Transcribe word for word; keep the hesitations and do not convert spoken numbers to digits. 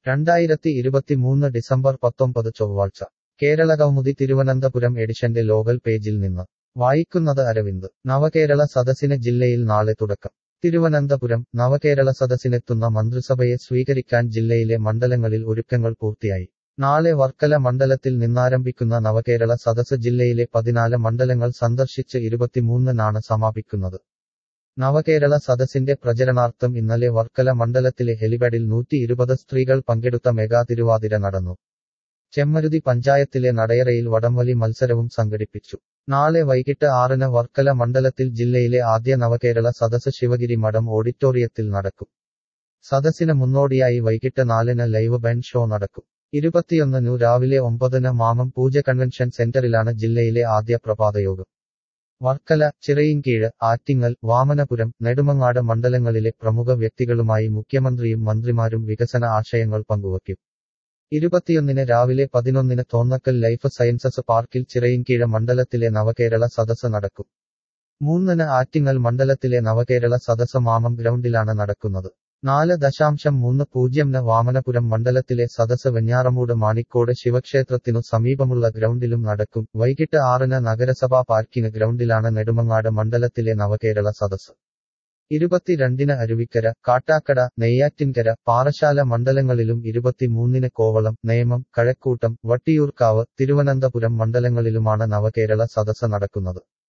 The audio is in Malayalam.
രണ്ടായിരത്തി ഇരുപത്തിമൂന്ന് ഡിസംബർ പത്തൊമ്പത് ചൊവ്വാഴ്ച കേരളകൗമുദി തിരുവനന്തപുരം എഡിഷന്റെ ലോകൽ പേജിൽ നിന്ന് വായിക്കുന്നത് അരവിന്ദ് നവകേരള സദസ്സിന് ജില്ലയിൽ നാളെ തുടക്കം തിരുവനന്തപുരം നവകേരള സദസ്സിനെത്തുന്ന മന്ത്രിസഭയെ സ്വീകരിക്കാൻ ജില്ലയിലെ മണ്ഡലങ്ങളിൽ ഒരുക്കങ്ങൾ പൂർത്തിയായി നാളെ വർക്കല മണ്ഡലത്തിൽ നിന്നാരംഭിക്കുന്ന നവകേരള സദസ്സ് ജില്ലയിലെ പതിനാല് മണ്ഡലങ്ങൾ സന്ദർശിച്ച് ഇരുപത്തിമൂന്നിനാണ് സമാപിക്കുന്നത് നവകേരള സദസ്സിന്റെ പ്രചരണാർത്ഥം ഇന്നലെ വർക്കല മണ്ഡലത്തിലെ ഹെലിപാഡിൽ നൂറ്റി ഇരുപത് സ്ത്രീകൾ പങ്കെടുത്ത മെഗാ തിരുവാതിര നടന്നു ചെമ്മരുതി പഞ്ചായത്തിലെ നടയറയിൽ വടംവലി മത്സരവും സംഘടിപ്പിച്ചു നാളെ വൈകിട്ട് ആറിന് വർക്കല മണ്ഡലത്തിൽ ജില്ലയിലെ ആദ്യ നവകേരള സദസ്സ് ശിവഗിരി മഠം ഓഡിറ്റോറിയത്തിൽ നടക്കും സദസ്സിന് മുന്നോടിയായി വൈകിട്ട് നാലിന് ലൈവ് ബാൻഡ് ഷോ നടക്കും ഇരുപത്തിയൊന്നിനു രാവിലെ ഒമ്പതിന് മാമം പൂജ കൺവെൻഷൻ സെന്ററിലാണ് ജില്ലയിലെ ആദ്യ പ്രഭാതയോഗം വർക്കല ചിറയിൻകീഴ് ആറ്റിങ്ങൽ വാമനപുരം നെടുമങ്ങാട് മണ്ഡലങ്ങളിലെ പ്രമുഖ വ്യക്തികളുമായി മുഖ്യമന്ത്രിയും മന്ത്രിമാരും വികസന ആശയങ്ങൾ പങ്കുവയ്ക്കും ഇരുപത്തിയൊന്നിന് രാവിലെ പതിനൊന്നിന് തോന്നക്കൽ ലൈഫ് സയൻസസ് പാർക്കിൽ ചിറയിൻകീഴ് മണ്ഡലത്തിലെ നവകേരള സദസ്സ് നടക്കും മൂന്നിന് ആറ്റിങ്ങൽ മണ്ഡലത്തിലെ നവകേരള സദസ്സ് മാമം ഗ്രൗണ്ടിലാണ് നടക്കുന്നത് നാല് ദശാംശം മൂന്ന് പൂജ്യംന് വാമനപുരം മണ്ഡലത്തിലെ സദസ്സ് വെഞ്ഞാറമൂട് മാണിക്കോട് ശിവക്ഷേത്രത്തിനു സമീപമുള്ള ഗ്രൗണ്ടിലും നടക്കും വൈകിട്ട് ആറിന് നഗരസഭാ പാർക്കിംഗ് ഗ്രൗണ്ടിലാണ് നെടുമങ്ങാട് മണ്ഡലത്തിലെ നവകേരള സദസ്സ് ഇരുപത്തിരണ്ടിന് അരുവിക്കര കാട്ടാക്കട നെയ്യാറ്റിൻകര പാറശാല മണ്ഡലങ്ങളിലും ഇരുപത്തിമൂന്നിന് കോവളം നേമം കഴക്കൂട്ടം വട്ടിയൂർക്കാവ് തിരുവനന്തപുരം മണ്ഡലങ്ങളിലുമാണ് നവകേരള സദസ്സ് നടക്കുന്നത്